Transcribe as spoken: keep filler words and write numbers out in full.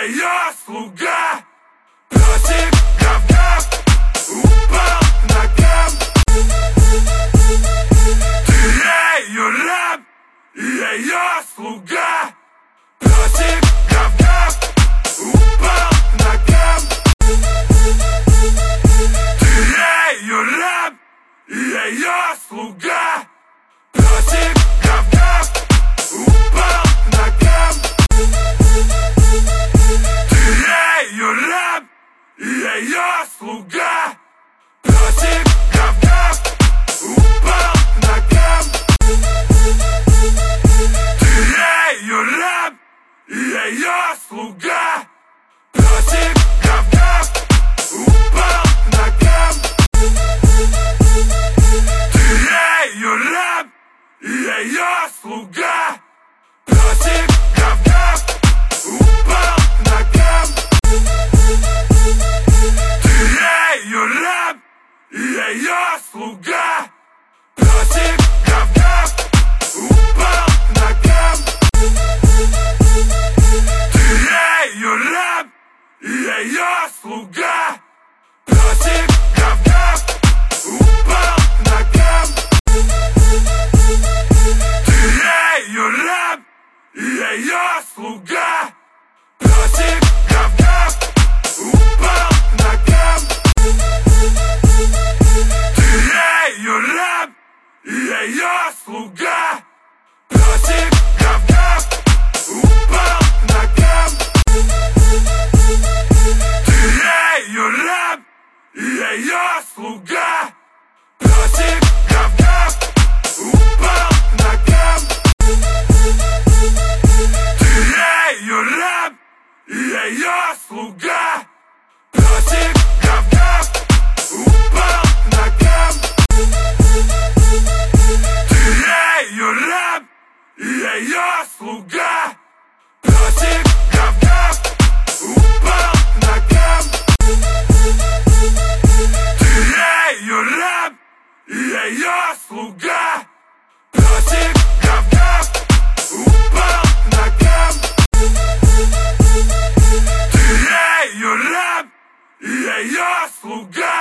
ее слуга. Песик гав-гав упал к ногам. Ты ее раб, я ее слуга. Песик гав-гав упал к ногам. Ты ее раб, я ее слуга. Песик гав-гав упал к ногам. Ты ее раб, я ее слуга. Песик гав-гав упал к ногам. Ты ее раб, я ее слуга. Песик гав-гав упал к ногам. Ты ее раб, я ее слуга. Песик гав-гав упал к ногам. Ты ее раб, я ее слуга. Песик гав-гав упал к ногам. Ты ее раб, я ее слуга. Песик гав-гав упал к ногам. Ты ее раб, я ее слуга. Песик гав-гав упал к ногам. Ты ее раб, я ее слуга. Песик гав-гав упал к ногам. Ты ее раб, я ее слуга. Песик гав-гав упал к ногам. Ты ее раб, я ее слуга. Песик гав-гав упал к ногам. Ты ее раб, я ее слуга. Песик гав-гав упал к ногам. Ты ее раб, я ее слуга. Песик гав-гав упал к ногам. Ты ее раб, я ее слуга.